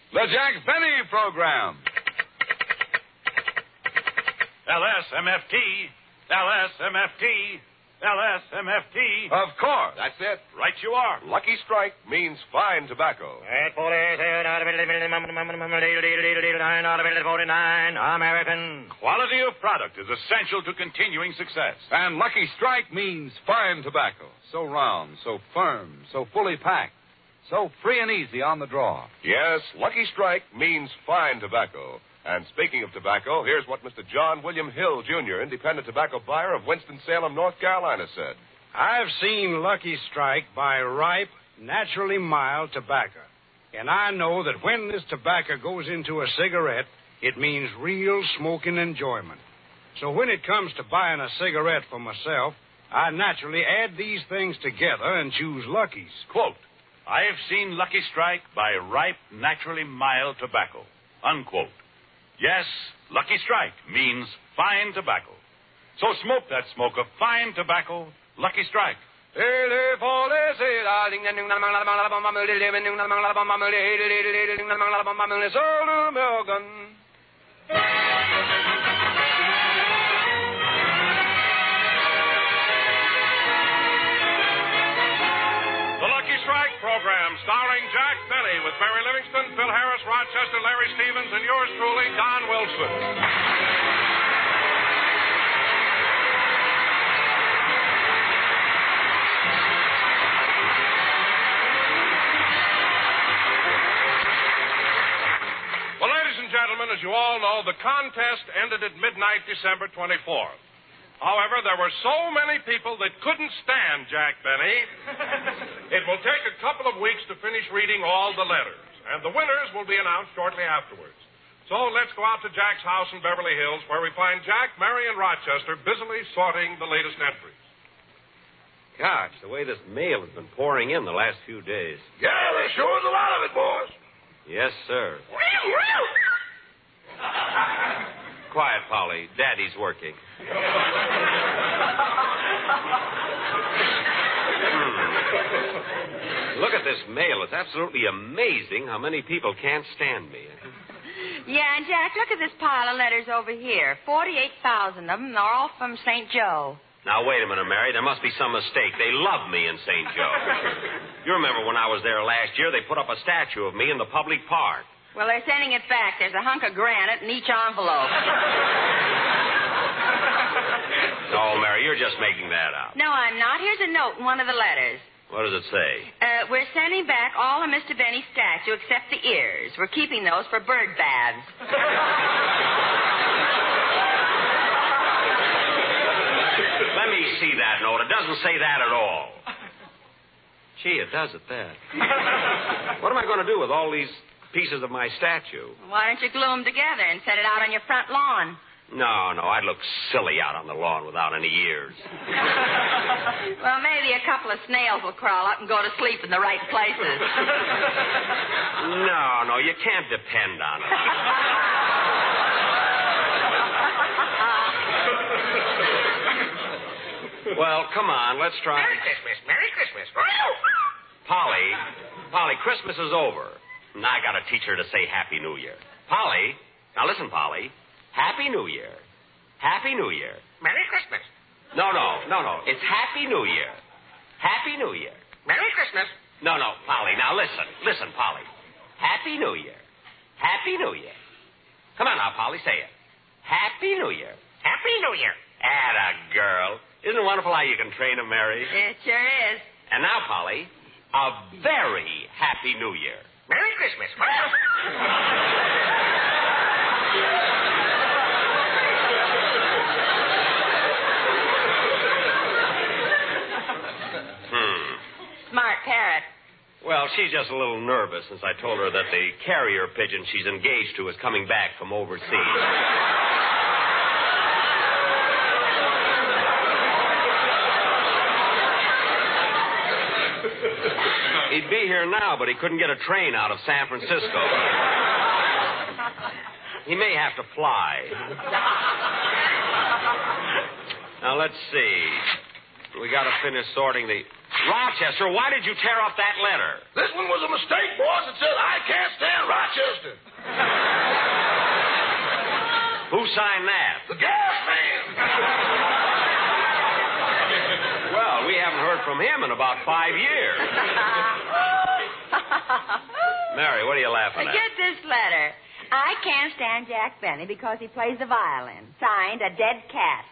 The Jack Benny Program. LSMFT, LSMFT, LSMFT. Of course. That's it. Right you are. Lucky Strike means fine tobacco. American. Quality of product is essential to continuing success. And Lucky Strike means fine tobacco. So round, so firm, so fully packed, so free and easy on the draw. Yes, Lucky Strike means fine tobacco. And speaking of tobacco, here's what Mr. John William Hill, Jr., independent tobacco buyer of Winston-Salem, North Carolina, said. I've seen Lucky Strike buy ripe, naturally mild tobacco. And I know that when this tobacco goes into a cigarette, it means real smoking enjoyment. So when it comes to buying a cigarette for myself, I naturally add these things together and choose Lucky's. Quote, I have seen Lucky Strike buy ripe, naturally mild tobacco. Unquote. Yes, Lucky Strike means fine tobacco. So smoke that smoke of fine tobacco, Lucky Strike. Program starring Jack Benny with Mary Livingston, Phil Harris, Rochester, Larry Stevens, and yours truly, Don Wilson. Well, ladies and gentlemen, as you all know, the contest ended at midnight December 24th. However, there were so many people that couldn't stand Jack Benny. It will take a couple of weeks to finish reading all the letters, and the winners will be announced shortly afterwards. So let's go out to Jack's house in Beverly Hills, where we find Jack, Mary, and Rochester busily sorting the latest entries. Gosh, the way this mail has been pouring in the last few days. Yeah, there sure is a lot of it, boys. Yes, sir. Quiet, Polly. Daddy's working. Look at this mail. It's absolutely amazing how many people can't stand me. Yeah, and Jack, look at this pile of letters over here. 48,000 of them. They're all from St. Joe. Now, wait a minute, Mary. There must be some mistake. They love me in St. Joe. You remember when I was there last year, they put up a statue of me in the public park. Well, they're sending it back. There's a hunk of granite in each envelope. No, Mary, you're just making that up. No, I'm not. Here's a note in one of the letters. What does it say? We're sending back all of Mr. Benny's statue except the ears. We're keeping those for bird baths. Let me see that note. It doesn't say that at all. Gee, it does at that. What am I going to do with all these pieces of my statue? Why don't you glue them together and set it out on your front lawn? No, I'd look silly out on the lawn without any ears. Well, maybe a couple of snails will crawl up and go to sleep in the right places. No, you can't depend on it. Well, come on, let's try. Merry Christmas, Merry Christmas. Polly, Christmas is over. And I got to teach her to say Happy New Year. Polly, now listen, Polly. Happy New Year. Happy New Year. Merry Christmas. No. It's Happy New Year. Happy New Year. Merry Christmas. No, Polly. Now listen. Listen, Polly. Happy New Year. Happy New Year. Come on now, Polly. Say it. Happy New Year. Happy New Year. Atta girl. Isn't it wonderful how you can train them, Mary? It sure is. And now, Polly, a very Happy New Year. Merry Christmas. Smart parrot. Well, she's just a little nervous since I told her that the carrier pigeon she's engaged to is coming back from overseas. He'd be here now, but he couldn't get a train out of San Francisco. He may have to fly. Now, let's see. We got to finish sorting the... Rochester, why did you tear up that letter? This one was a mistake, boss. It said, I can't stand Rochester. from him in about 5 years. Mary, what are you laughing at? Get this letter. I can't stand Jack Benny because he plays the violin. Signed, a dead cat.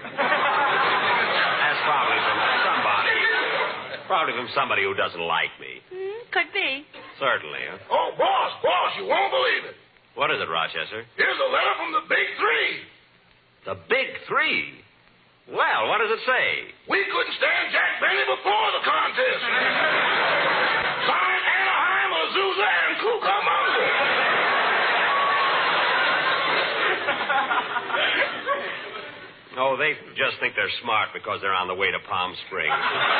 That's probably from somebody. Probably from somebody who doesn't like me. Could be. Certainly. Huh? Oh, boss, you won't believe it. What is it, Rochester? Here's a letter from the Big Three. The Big Three? Well, what does it say? We couldn't stand Jack Benny before the contest. Signed Anaheim, Azusa, and Cucamonga. Oh, they just think they're smart because they're on the way to Palm Springs.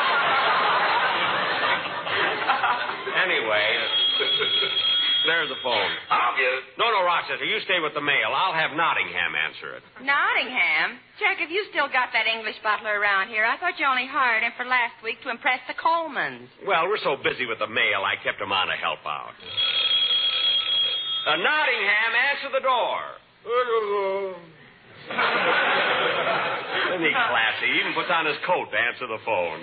Anyway, there's the phone. I'll get it. No, Rochester, you stay with the mail. I'll have Nottingham answer it. Nottingham? Jack, have you still got that English butler around here? I thought you only hired him for last week to impress the Colemans. Well, we're so busy with the mail, I kept him on to help out. Nottingham, answer the door. Isn't he classy? He even puts on his coat to answer the phone.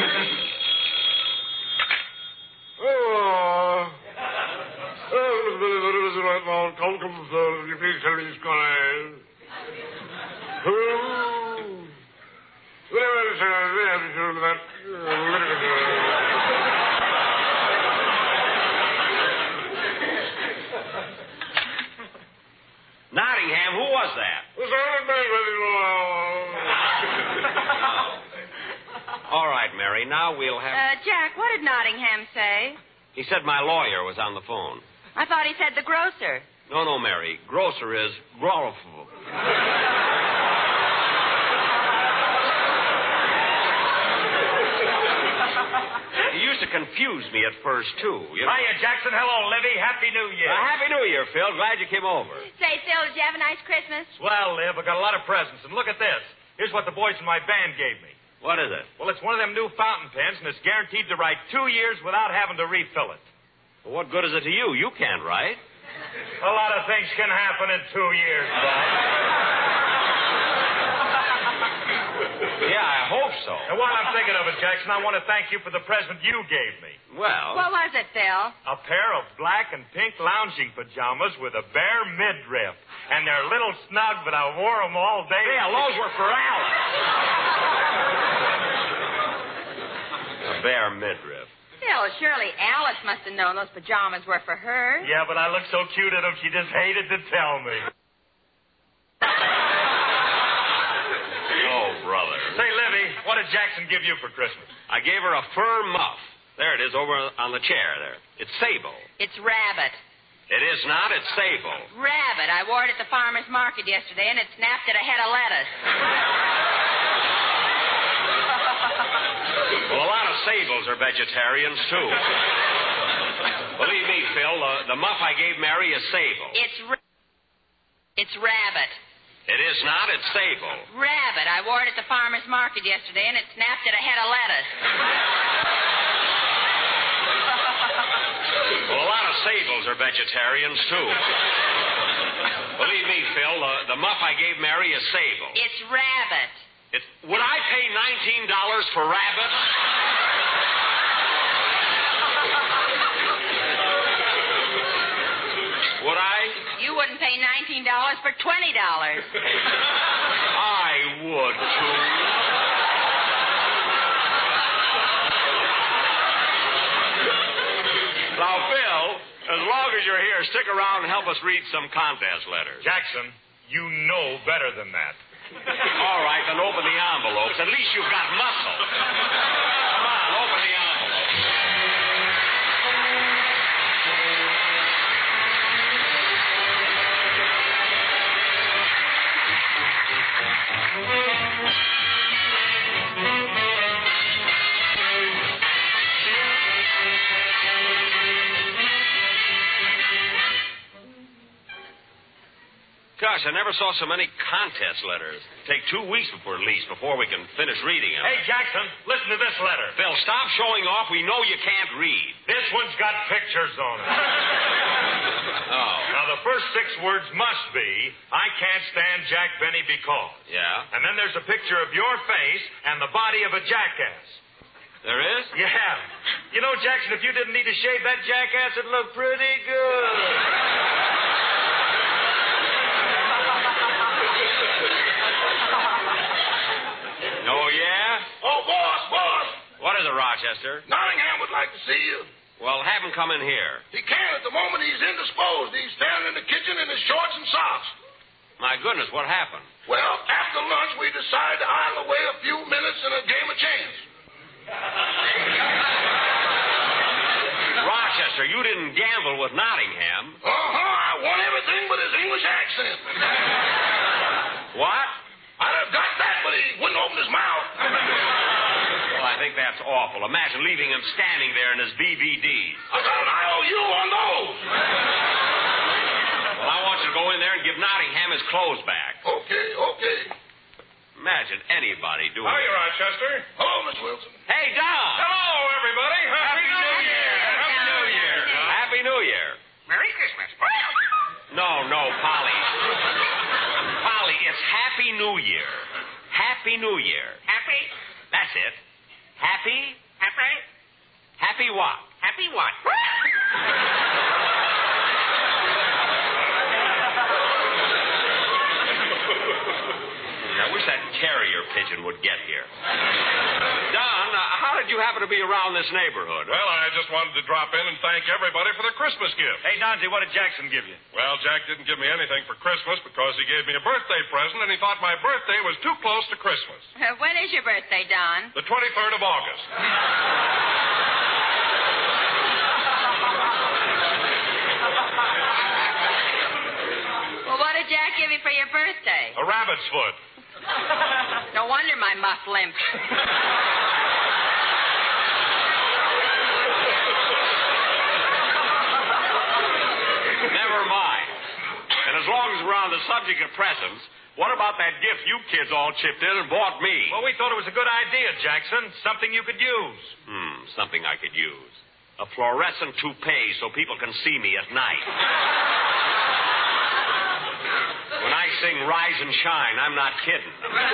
Nottingham, who was that? All right, Mary, now we'll have... Jack, what did Nottingham say? He said my lawyer was on the phone. I thought he said the grocer. No, Mary. Grocer is growful. He used to confuse me at first, too. You know? Hiya, Jackson. Hello, Livy. Happy New Year. Happy New Year, Phil. Glad you came over. Say, Phil, did you have a nice Christmas? Well, Liv, I got a lot of presents. And look at this. Here's what the boys in my band gave me. What is it? Well, it's one of them new fountain pens, and it's guaranteed to write 2 years without having to refill it. Well, what good is it to you? You can't write. A lot of things can happen in 2 years, Bob. Yeah, I hope so. And while I'm thinking of it, Jackson, I want to thank you for the present you gave me. Well... What was it, Phil? A pair of black and pink lounging pajamas with a bare midriff. And they're a little snug, but I wore them all day. Yeah, those were for Alice. A bare midriff. Phil, surely Alice must have known those pajamas were for her. Yeah, but I looked so cute in them, she just hated to tell me. Oh, brother. Say, Livy, what did Jackson give you for Christmas? I gave her a fur muff. There it is over on the chair there. It's sable. It's rabbit. It is not. It's sable. Rabbit. I wore it at the farmer's market yesterday, and it snapped at a head of lettuce. Well, a lot of sables are vegetarians, too. Believe me, Phil, the muff I gave Mary is sable. It's rabbit. It is not. It's sable. Rabbit. I wore it at the farmer's market yesterday, and it snapped at a head of lettuce. Well, a lot of sables are vegetarians, too. Believe me, Phil, the muff I gave Mary is sable. It's rabbit. Would I pay $19 for rabbit? Would I? You wouldn't pay $19 for $20. I would, too. Now, Phil, as long as you're here, stick around and help us read some contest letters. Jackson, you know better than that. All right, then open the envelopes. At least you've got muscle. Come on, open the envelopes. Gosh, I never saw so many contest letters. Take 2 weeks before we can finish reading them. Hey, Jackson, listen to this letter. Phil, stop showing off. We know you can't read. This one's got pictures on it. Oh. Now, the first 6 words must be, I can't stand Jack Benny because. Yeah? And then there's a picture of your face and the body of a jackass. There is? Yeah. You know, Jackson, if you didn't need to shave that jackass, it'd look pretty good. Oh, yeah? Oh, boss. What is it, Rochester? Nottingham would like to see you. Well, have him come in here. He can't at the moment. He's indisposed. He's standing in the kitchen in his shorts and socks. My goodness, what happened? Well, after lunch, we decided to idle away a few minutes in a game of chance. Rochester, you didn't gamble with Nottingham. I won everything but his English accent. What? I'd have got that, but he wouldn't open his mouth. Well, I think that's awful. Imagine leaving him standing there in his BVDs. I got an IOU on those. Well, I want you to go in there and give Nottingham his clothes back. Okay. Imagine anybody doing Hiya, it. Rochester. Hello, Miss Wilson. Hey, Don! Hello, everybody. Happy New Year. Happy New Year. Happy New Year. Merry Christmas. No, Polly. Polly, it's Happy New Year. Happy New Year. Happy? That's it. Happy? Happy? Happy what? Happy what? I wish that carrier pigeon would get here. Don, how did you happen to be around this neighborhood? Well, I just wanted to drop in and thank everybody for their Christmas gift. Hey, Donzie, what did Jackson give you? Well, Jack didn't give me anything for Christmas because he gave me a birthday present, and he thought my birthday was too close to Christmas. When is your birthday, Don? The 23rd of August. Well, what did Jack give you for your birthday? A rabbit's foot. No wonder my muff limps. Never mind. And as long as we're on the subject of presents, what about that gift you kids all chipped in and bought me? Well, we thought it was a good idea, Jackson. Something you could use. Something I could use. A fluorescent toupee so people can see me at night. When I sing Rise and Shine, I'm not kidding.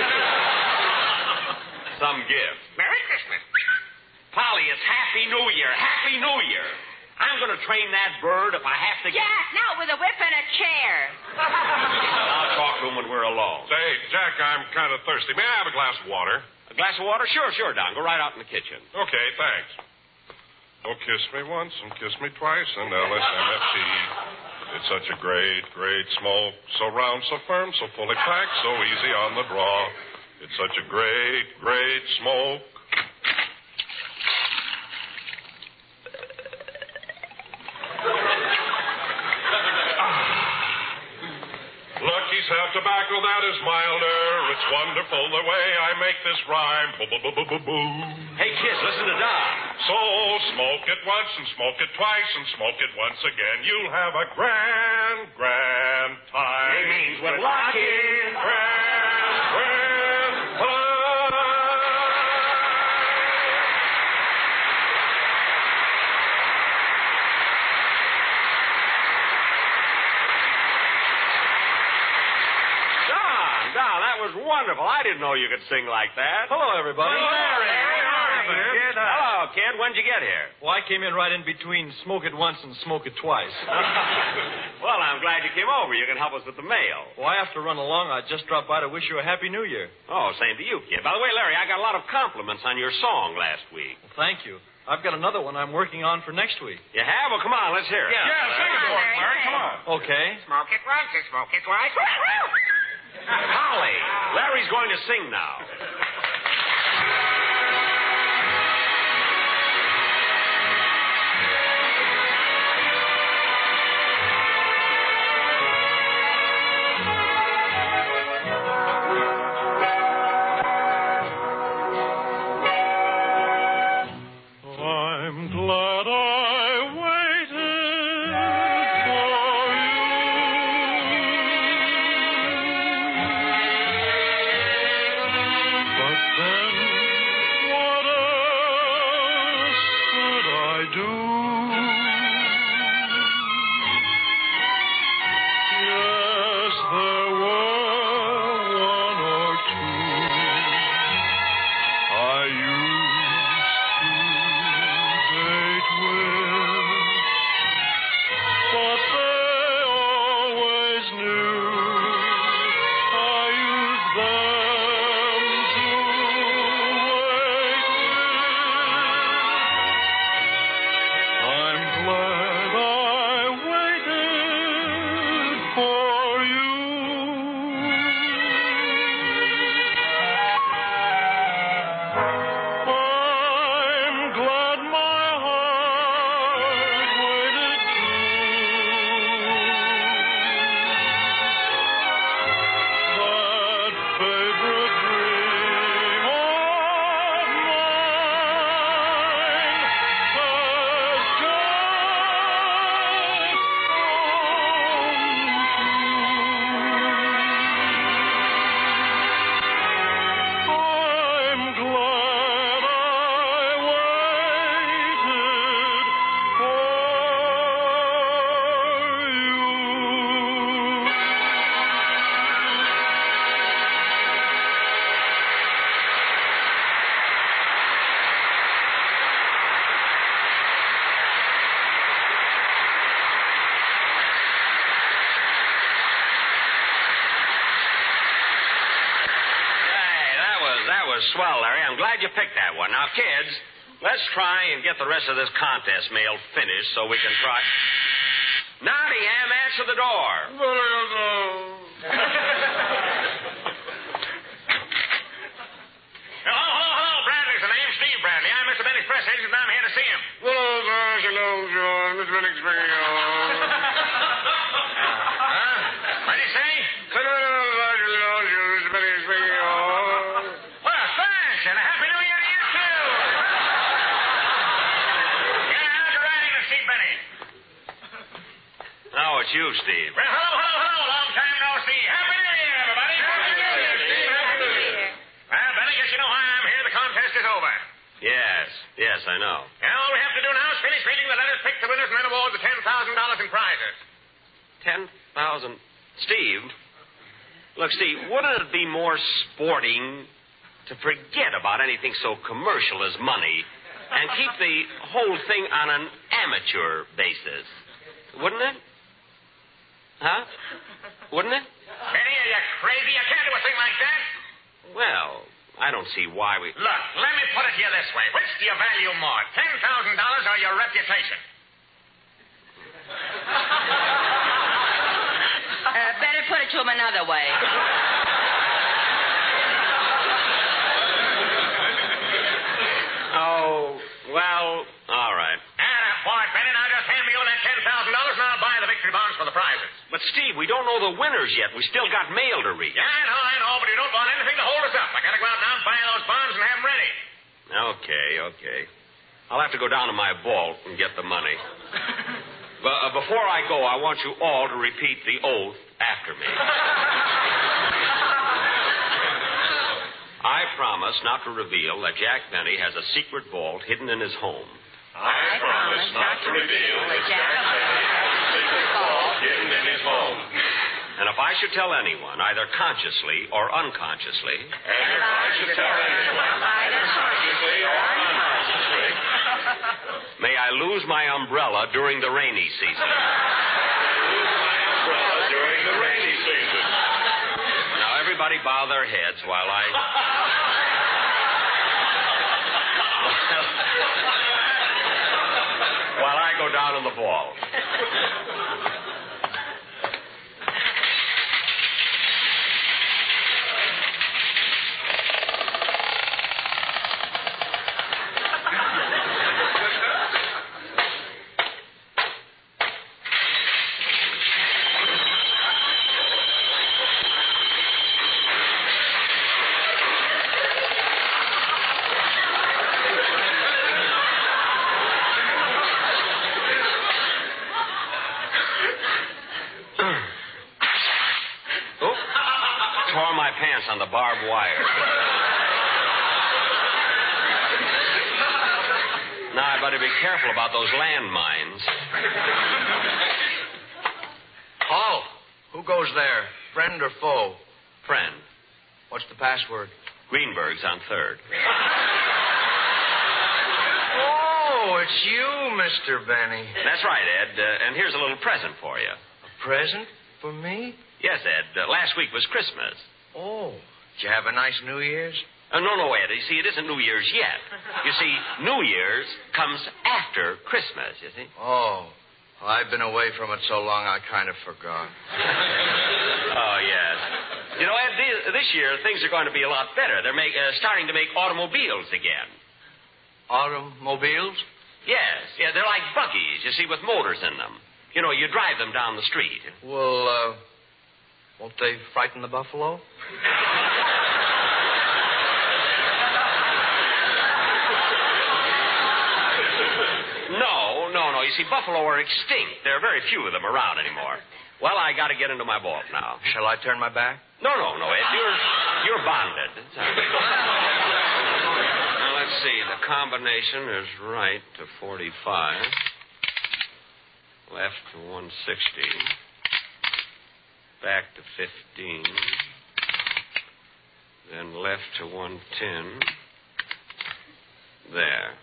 Some gift. Merry Christmas. Polly, it's Happy New Year. Happy New Year. I'm going to train that bird if I have to get... Jack, now with a whip and a chair. I'll talk to him when we're alone. Say, Jack, I'm kind of thirsty. May I have a glass of water? A glass of water? Sure, Don. Go right out in the kitchen. Okay, thanks. Oh, kiss me once and kiss me twice and LSMFT. It's such a great smoke. So round, so firm, so fully packed, so easy on the draw. It's such a great smoke. Lucky's have tobacco that is milder. It's wonderful the way I make this rhyme. Boo-boo-boo-boo-boo. Hey, kids, listen to Don. So smoke it once and smoke it twice and smoke it once again. You'll have a grand time. He means with Lucky. Grand time. Don, that was wonderful. I didn't know you could sing like that. Hello, everybody. Larry. Kid. Hello, kid. When'd you get here? Well, I came in right in between smoke it once and smoke it twice. Well, I'm glad you came over. You can help us with the mail. Well, I have to run along. I just dropped by to wish you a Happy New Year. Oh, same to you, kid. By the way, Larry, I got a lot of compliments on your song last week. Well, thank you. I've got another one I'm working on for next week. You have? Well, come on. Let's hear it. Yeah, sing it for us, Larry. Come on. Okay. Smoke it once and smoke it twice. Holly, Larry's going to sing now. I'm glad I waited for swell, Larry. I'm glad you picked that one. Now, kids, let's try and get the rest of this contest mail finished so we can try. Nottingham, answer the door. Hello, Bradley's the name. Steve Bradley. I'm Mr. Benny's press agent, and I'm here to see him. Hello, John. Mr. Benny speaking. What did he say? Mr. Benny speaking. Well, thanks, and a Happy New Year to you, too. Yeah, how's your writing, Steve Benny? Oh, it's you, Steve. Well, hello. Long time no see. Happy New Year, everybody. Happy New Year, Steve. Happy New Year. Well, Benny, guess you know why I'm here. The contest is over. Yes, I know. And all we have to do now is finish reading the letters, pick the winners, and then award the $10,000 in prizes. 10,000? Steve? Look, Steve, wouldn't it be more sporting to forget about anything so commercial as money and keep the whole thing on an amateur basis? Wouldn't it? Huh? Wouldn't it? Benny, are you crazy? You can't do a thing like that. Well, I don't see why we... Look, let me put it to you this way. Which do you value more, $10,000 or your reputation? Better put it to him another way. Oh, well, all right. Boy, Benny, now just hand me over that $10,000 and I'll buy the victory bonds for the prizes. But, Steve, we don't know the winners yet. We still got mail to read. Yeah, I know, but you don't want anything to hold us up. I gotta go out now and buy those bonds and have them ready. Okay. I'll have to go down to my vault and get the money. But before I go, I want you all to repeat the oath after me. I promise not to reveal that Jack Benny has a secret vault hidden in his home. I promise not to reveal that Jack Benny has a secret vault hidden in his home. And if I should tell anyone, either consciously or unconsciously... may I lose my umbrella during the rainy season. Now, everybody bow their heads while I... while I go down in the vault. Tore my pants on the barbed wire. Now, I better be careful about those landmines. Oh, who goes there? Friend or foe? Friend. What's the password? Greenberg's on third. Oh, it's you, Mr. Benny. That's right, Ed. And here's a little present for you. A present for me? Yes, Ed. Last week was Christmas. Oh, did you have a nice New Year's? No, Ed. You see, it isn't New Year's yet. You see, New Year's comes after Christmas, you see. Oh, well, I've been away from it so long I kind of forgot. Oh, yes. You know, Ed, this year things are going to be a lot better. They're starting to make automobiles again. Automobiles? Yes. Yeah, they're like buggies, you see, with motors in them. You know, you drive them down the street. Well, won't they frighten the buffalo? No. You see, buffalo are extinct. There are very few of them around anymore. Well, I got to get into my vault now. Shall I turn my back? No, Ed. You're bonded. Now, let's see. The combination is right to 45. Left to 160. Back to 15. Then left to 110. There.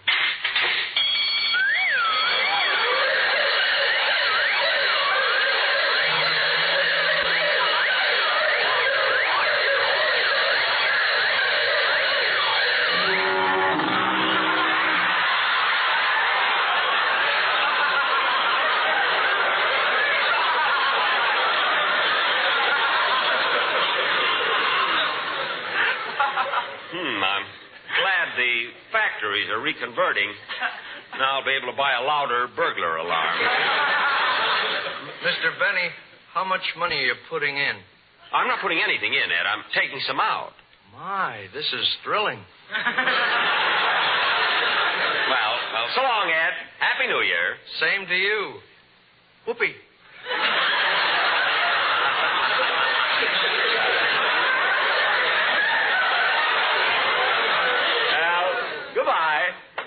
batteries are reconverting. Now I'll be able to buy a louder burglar alarm. Mr. Benny, how much money are you putting in? I'm not putting anything in, Ed. I'm taking some out. My, this is thrilling. Well, so long, Ed. Happy New Year. Same to you. Whoopee. Well, goodbye.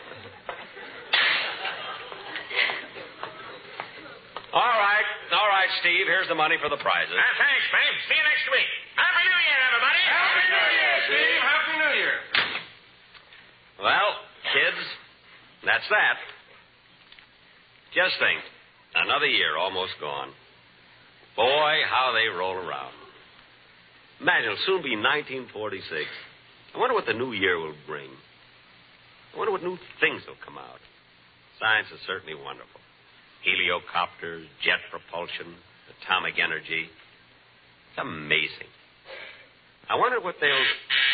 All right, Steve. Here's the money for the prizes. Thanks, babe. See you next week. Happy New Year, everybody. Happy New Year, Steve. Happy New Year. Well, kids, that's that. Just think, another year almost gone. Boy, how they roll around. Imagine, it'll soon be 1946. I wonder what the new year will bring. I wonder what new things will come out. Science is certainly wonderful. Heliocopters, jet propulsion, atomic energy. It's amazing. I wonder what they'll...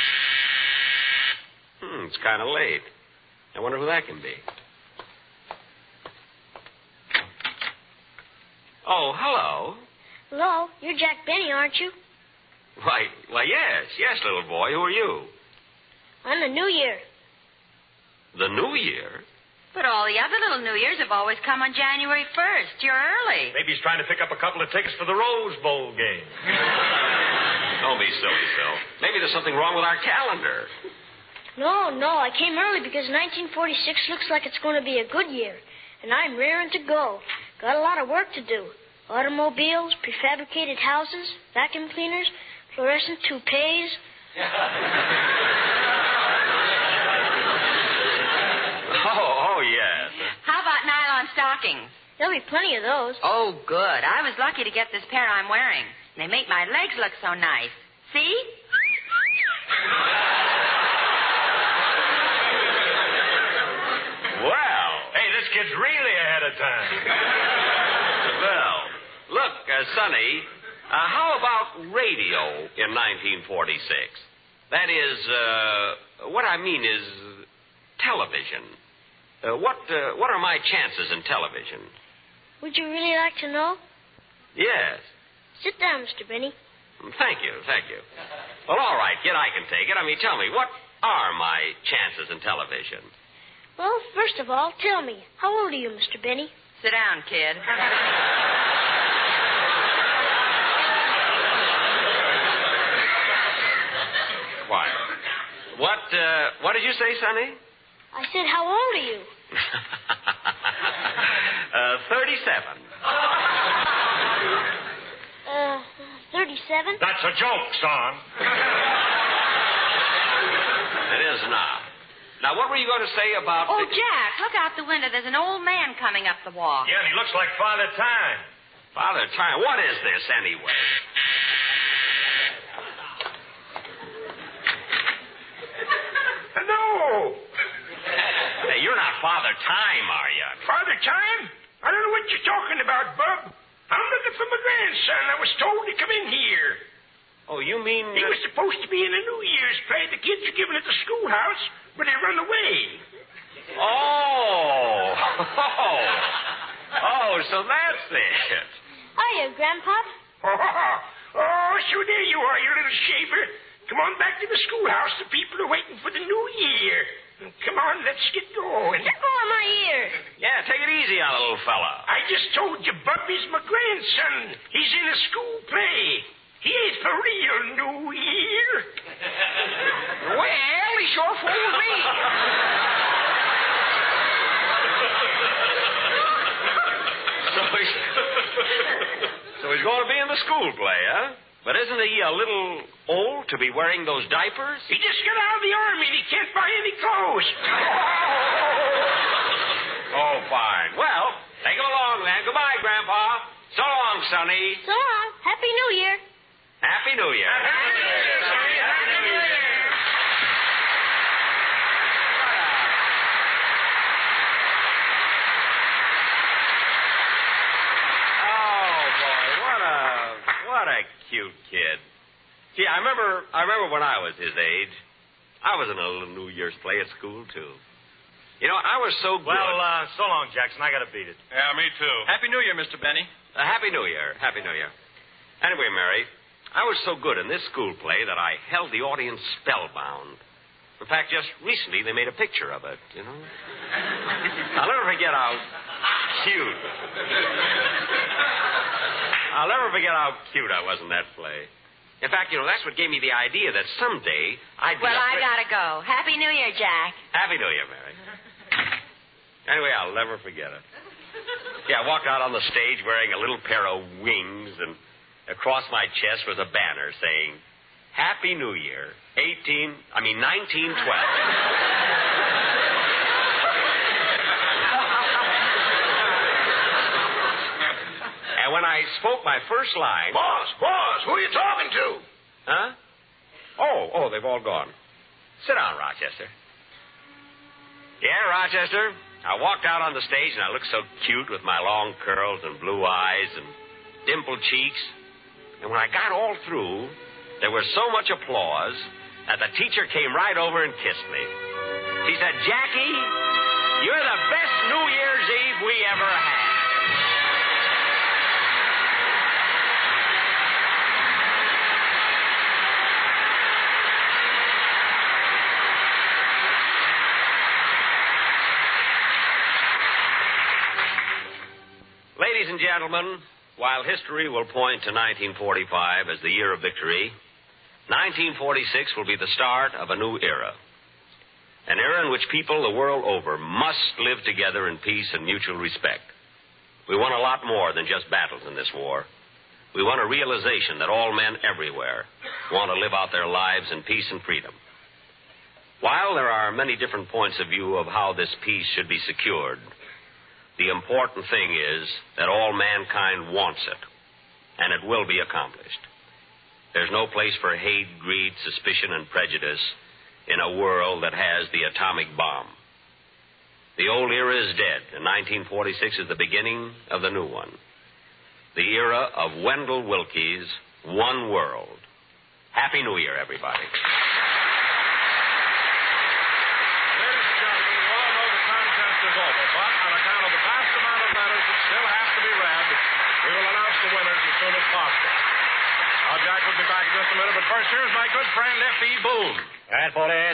it's kind of late. I wonder who that can be. Oh, hello. Hello, you're Jack Benny, aren't you? Why, yes, little boy. Who are you? I'm the New Year. The New Year? But all the other little New Years have always come on January 1st. You're early. Maybe he's trying to pick up a couple of tickets for the Rose Bowl game. Don't be silly, Phil. Maybe there's something wrong with our calendar. No, I came early because 1946 looks like it's going to be a good year. And I'm raring to go. Got a lot of work to do. Automobiles, prefabricated houses, vacuum cleaners, fluorescent toupees. Oh, yes. How about nylon stockings? There'll be plenty of those. Oh, good. I was lucky to get this pair I'm wearing. They make my legs look so nice. See? Well. Hey, this kid's really ahead of time. Well, look, Sonny, how about radio in 1946? That is, what I mean is television. What are my chances in television? Would you really like to know? Yes. Sit down, Mr. Benny. Thank you. Well, all right, kid, I can take it. I mean, tell me, what are my chances in television? Well, first of all, tell me, how old are you, Mr. Benny? Sit down, kid. Quiet. What did you say, Sonny? I said, how old are you? 37. 37? That's a joke, son. It is not. Now, what were you going to say about... Oh, Jack, look out the window. There's an old man coming up the walk. Yeah, and he looks like Father Time. Father Time? What is this, anyway? Hello. Hey, you're not Father Time, are you? Father Time? I don't know what you're talking about, Bub. I'm looking for my grandson. I was told to come in here. Oh, you mean... He was supposed to be in a New Year's play the kids are giving at the schoolhouse, but they run away. Oh, so that's it. Hiya, Grandpa. Oh, so there you are, you little shaver. Come on back to the schoolhouse. The people are waiting for the New Year. Come on, let's get going. Let go of my ear. Yeah, take it easy on the little fella. I just told you, Bub is my grandson. He's in a school play. He ain't for real New Year. Well, he sure fooled me. So he's going to be in the school play, huh? But isn't he a little old to be wearing those diapers? He just got out of the army and he can't buy any clothes. Oh, fine. Well, take him along then. Goodbye, Grandpa. So long, Sonny. So long. Happy New Year. Happy New Year. Happy New Year, Sonny. Happy New Year. What a cute kid. Gee, I remember when I was his age. I was in a little New Year's play at school, too. You know, I was so good. Well, so long, Jackson. I got to beat it. Yeah, me too. Happy New Year, Mr. Benny. Happy New Year. Happy New Year. Anyway, Mary, I was so good in this school play that I held the audience spellbound. In fact, just recently they made a picture of it, you know. I'll never forget how cute. I'll never forget how cute I was in that play. In fact, you know, that's what gave me the idea that someday I'd be Well, I gotta go. Happy New Year, Jack. Happy New Year, Mary. Anyway, I'll never forget it. Yeah, I walked out on the stage wearing a little pair of wings, and across my chest was a banner saying, Happy New Year, 1912. And when I spoke my first line... Boss, who are you talking to? Huh? Oh, they've all gone. Sit down, Rochester. Yeah, Rochester. I walked out on the stage and I looked so cute with my long curls and blue eyes and dimpled cheeks. And when I got all through, there was so much applause that the teacher came right over and kissed me. She said, Jackie, you're the best New Year's Eve we ever had. Ladies and gentlemen, while history will point to 1945 as the year of victory, 1946 will be the start of a new era. An era in which people the world over must live together in peace and mutual respect. We want a lot more than just battles in this war. We want a realization that all men everywhere want to live out their lives in peace and freedom. While there are many different points of view of how this peace should be secured, the important thing is that all mankind wants it, and it will be accomplished. There's no place for hate, greed, suspicion, and prejudice in a world that has the atomic bomb. The old era is dead, and 1946 is the beginning of the new one. The era of Wendell Willkie's One World. Happy New Year, everybody. Is over, but on account of the vast amount of letters that still have to be read, we will announce the winners as soon as possible. Now, Jack will be back in just a minute, but first, here's my good friend, F.E. Boone. At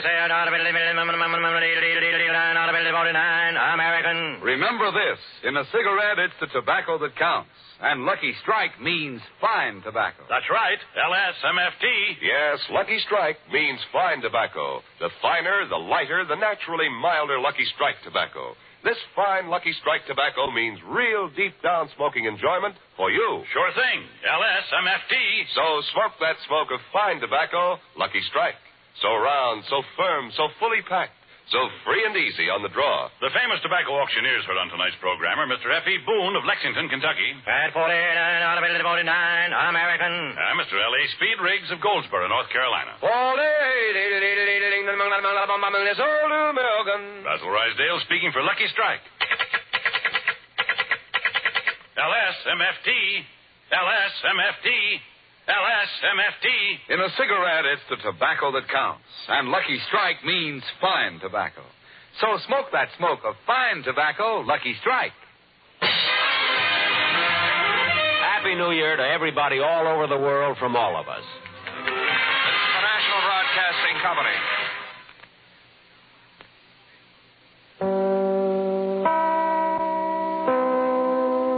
49, American. Remember this. In a cigarette, it's the tobacco that counts. And Lucky Strike means fine tobacco. That's right. LSMFT. Yes, Lucky Strike means fine tobacco. The finer, the lighter, the naturally milder Lucky Strike tobacco. This fine Lucky Strike tobacco means real deep-down smoking enjoyment for you. Sure thing. LSMFT. So smoke that smoke of fine tobacco, Lucky Strike. So round, so firm, so fully packed, so free and easy on the draw. The famous tobacco auctioneers heard on tonight's program are Mr. F.E. Boone of Lexington, Kentucky. At 49, American. And Mr. L.A. Speed Riggs of Goldsboro, North Carolina. Basil Rysdale speaking for Lucky Strike. LSMFT. LSMFT. LSMFT. In a cigarette, it's the tobacco that counts. And Lucky Strike means fine tobacco. So smoke that smoke of fine tobacco, Lucky Strike. Happy New Year to everybody all over the world from all of us. It's the National Broadcasting Company.